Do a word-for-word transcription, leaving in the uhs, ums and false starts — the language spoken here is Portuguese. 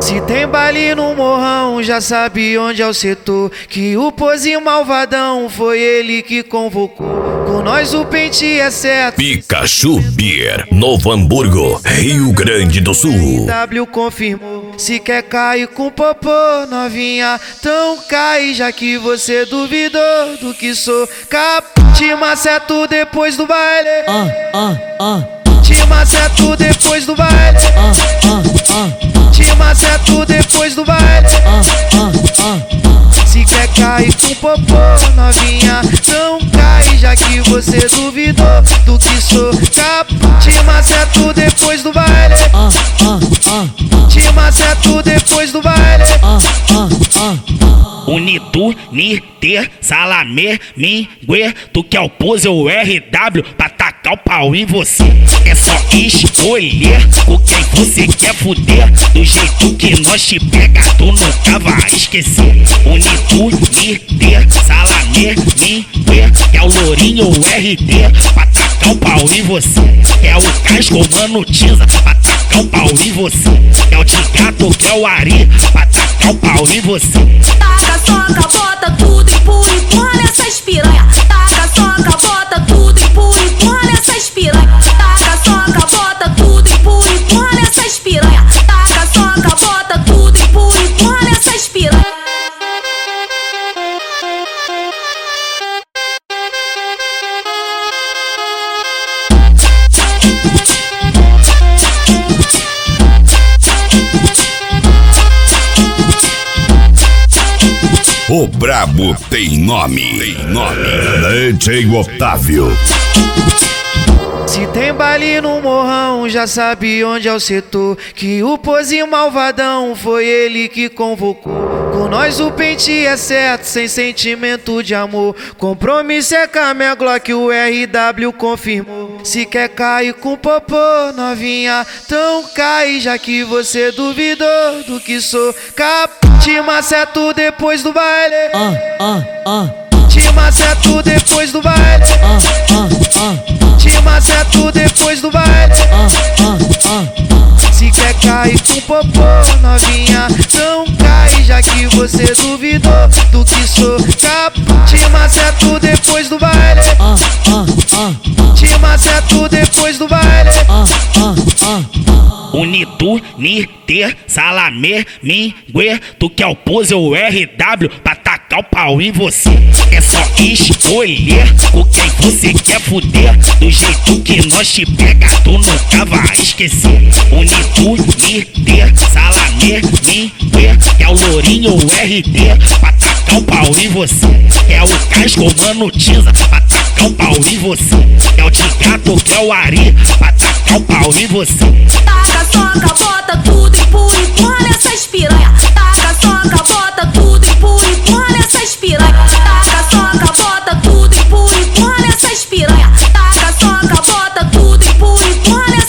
Se tem baile no morrão, já sabe onde é o setor. Que o pozinho malvadão foi ele que convocou. Com nós o pente é certo. Pikachu Beer, Novo Hamburgo, Rio Grande do Sul. W confirmou. Se quer cair com popô, novinha, então cai. Já que você duvidou do que sou capaz. Te maceto depois do baile. Ah, ah, ah. Te maceto depois do baile. Ah, ah, ah. Te maceto depois do baile. Ah, ah, ah. Se quer cair com popô, novinha, não cai. Já que você duvidou do que sou capaz. Te maceto depois do baile. Ah, ah, ah. Te maceto depois do baile. Ah, ah, ah. Unitu, Niter, Salamé, Mingue, tu quer o pose ou R W pra tacar o pau em você. É só escolher com quem você quer fuder. Do jeito que nós te pega, tu nunca vai esquecer. Unitu, Niter, Salamé, Mingue, é o lourinho ou R D pra tacar o pau em você. É o casco, mano, Tiza pra tacar o pau em você. É o Tigato que é o Ari pra tacar o pau em você. Taca, soca, bota tudo, empurra, empurra nessas piranha. Taca, soca, bota tudo, empurra, empurra nessas piranha. Taca, soca, bota tudo, empurra, empurra nessas piranha. Taca, soca, bota tudo, empurra, empurra nessas piranha. O brabo tem nome, tem nome. D J Otávio. Se tem baile no morrão, já sabe onde é o setor. Que o pozinho malvadão foi ele que convocou. Com nós o pente é certo, sem sentimento de amor. Compromisso é com a minha Glock, o R W confirmou. Se quer cair com popô, novinha, então cai. Já que você duvidou do que sou capaz. Te maceto depois do baile. Ah, ah, ah. Te maceto depois do baile. Ah, ah, ah. Te maceto depois do baile. Ah, ah, ah. Se quer cair com popô, novinha, não cai. Já que você duvidou do que sou capaz. Te maceto depois do baile. Ah, ah, ah. Te maceto depois do baile. Ah, ah, ah. Unitu, Niter, Salamé, Mingue, tu quer o pose ou R W pra tacar o pau em você. É só escolher com quem você quer fuder. Do jeito que nós te pega, tu nunca vai esquecer. Unitu, Niter, Salamé, Mingue, é o lourinho ou R D pra tacar o pau em você. É o casco, mano, Tiza pra tacar o pau em você. É o Tigato que é o Ari pra tacar o pau em você. Taca, soca, bota tudo, empurra, empurra nessas piranha. Taca, soca, bota tudo, empurra, empurra nessas piranha. Taca, soca, bota tudo, empurra, empurra nessas piranha. Taca, soca, bota tudo, empurra, empurra nessas